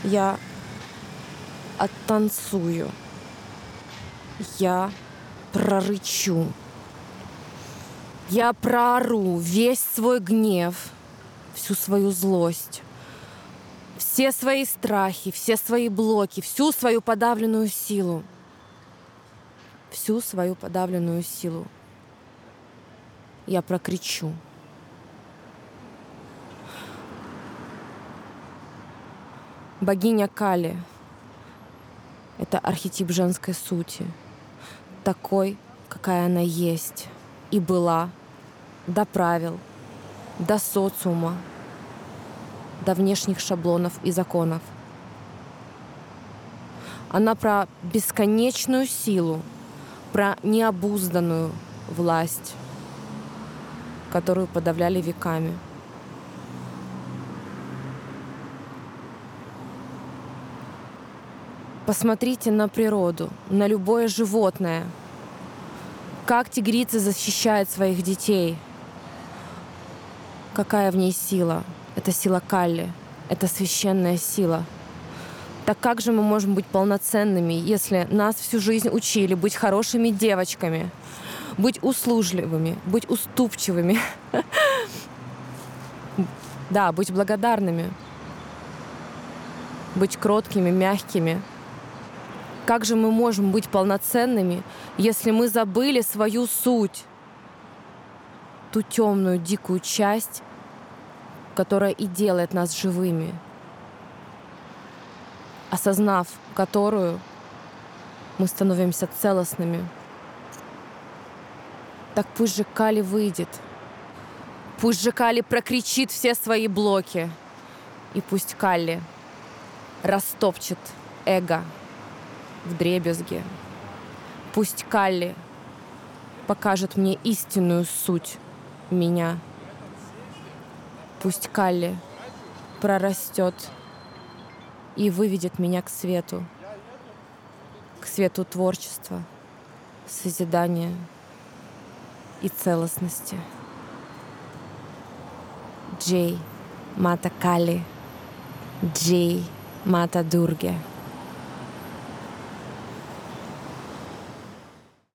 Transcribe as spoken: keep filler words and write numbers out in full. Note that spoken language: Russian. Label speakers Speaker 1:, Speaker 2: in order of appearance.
Speaker 1: Я оттанцую. Я прорычу. Я проору весь свой гнев, всю свою злость, все свои страхи, все свои блоки, всю свою подавленную силу. Всю свою подавленную силу. Я прокричу. Богиня Кали — это архетип женской сути, такой, какая она есть и была, до правил, до социума, до внешних шаблонов и законов. Она про бесконечную силу, про необузданную власть, которую подавляли веками. Посмотрите на природу, на любое животное. Как тигрица защищает своих детей. Какая в ней сила? Это сила Кали, это священная сила. Так как же мы можем быть полноценными, если нас всю жизнь учили быть хорошими девочками, быть услужливыми, быть уступчивыми, да, быть благодарными, быть кроткими, мягкими? Как же мы можем быть полноценными, если мы забыли свою суть, ту темную, дикую часть, которая и делает нас живыми, осознав которую, мы становимся целостными? Так пусть же Кали выйдет, пусть же Кали прокричит все свои блоки, и пусть Кали растопчет эго вдребезги. Пусть Кали покажет мне истинную суть меня. Пусть Кали прорастет и выведет меня к свету, к свету творчества, созидания и целостности. Джей Мата Кали, Джей Мата Дурге.